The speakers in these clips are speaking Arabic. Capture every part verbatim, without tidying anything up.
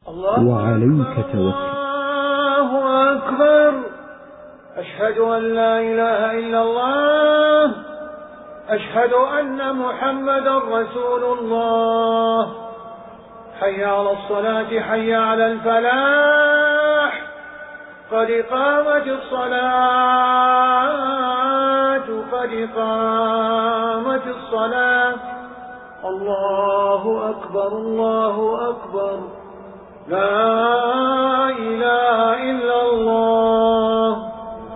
وعليك توكل. الله أكبر. أشهد أن لا إله إلا الله. أشهد أن محمدا رسول الله. حي على الصلاة، حي على الفلاح، قد قامت الصلاة، قد قامت الصلاة. الله أكبر، الله أكبر، لا إله إلا الله.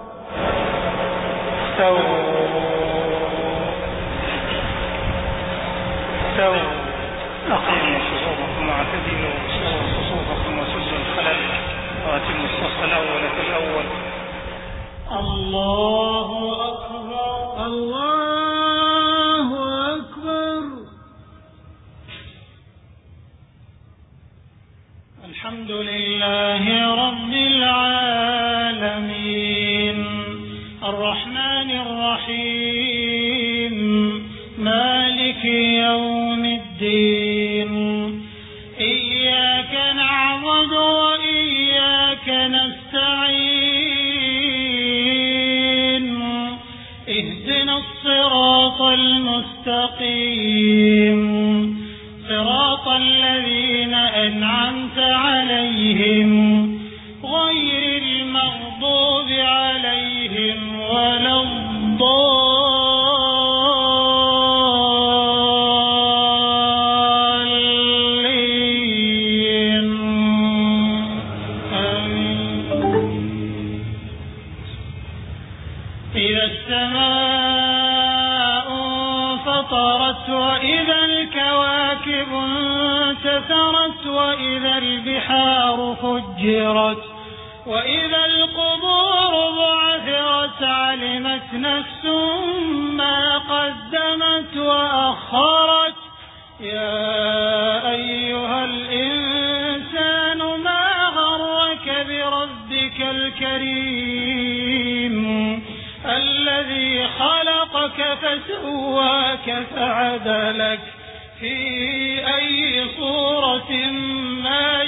استووا استووا أقيموا صفوفكم واعتدلوا، سووا صفوفكم وسدوا الخلل وأتموا الصف الأول فالأول. الله أكبر، الله أكبر. الحمد لله رب العالمين، الرحمن الرحيم، مالك يوم الدين، إياك نعبد وإياك نستعين، اهدنا الصراط المستقيم، صراط الذين أنعمت عليهم غير المغضوب عليهم ولا الضالين. إذا السماء فطرت وإذا الكواكب انتثرت وإذا البحار فجرت وإذا القبور بعثرت علمت نفس ما قدمت وأخرت. يا أيها الإنسان ما غرك بربك الكريم الذي خلقك فسواك فعدلك في أي صورة ما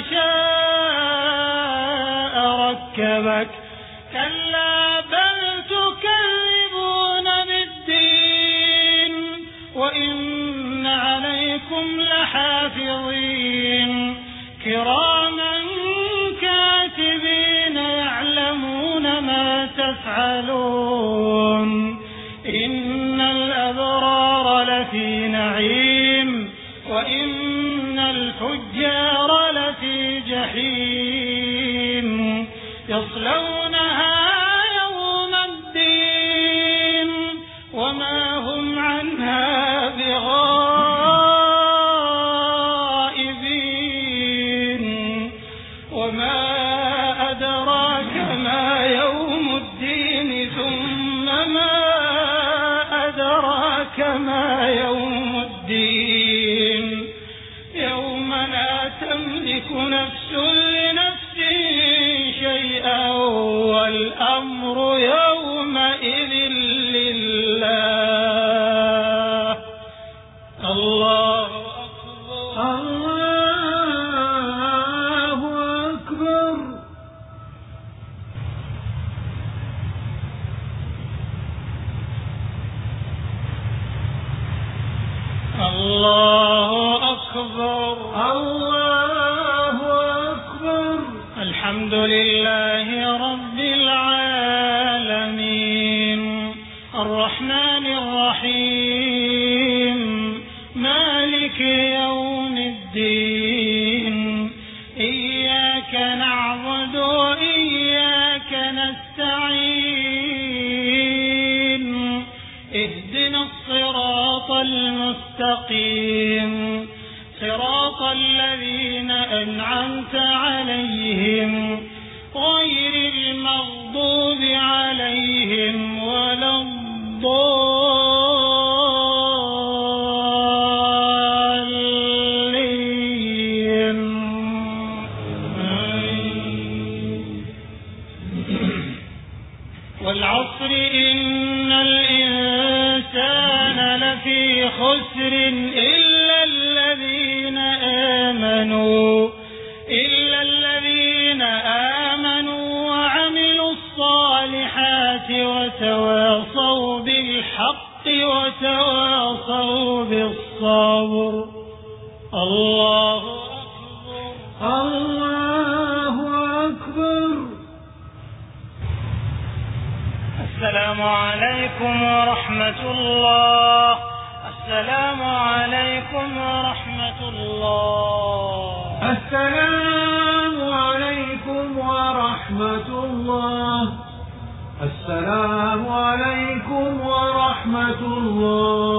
شاء ركبك. كلا بل تكذبون بالدين وإن عليكم لحافظين كراما كاتبين يعلمون ما تفعلون. إن الأبرار لفي نعيم وإن الفجار لفي جحيم يصلونها يوم الدين وما هم عنها بغائبين. وما أدراك ما يوم الدين ثم ما أدراك ما يوم الدين يوم لا تملك نفس لنفس شيئا والأمر يومئذ لله. الله أكبر، الله أكبر. الله أكبر، الله أكبر. الحمد لله رب العالمين، الرحمن الرحيم، مالك يوم الدين، إياك نعبد وإياك نستعين، اهدنا الصراط المستقيم، صراط الذين أنعمت عليهم غير المغضوب عليهم ولا الضالين. والعصر إن الإنسان لفي خسر إلا الذين آمنوا إلا آمنوا وعملوا الصالحات وتواصوا بالحق وتواصوا بالصبر. الله أكبر. الله أكبر. السلام عليكم ورحمة الله. السلام عليكم ورحمة الله. السلام عليكم ورحمة الله. السلام عليكم ورحمة الله.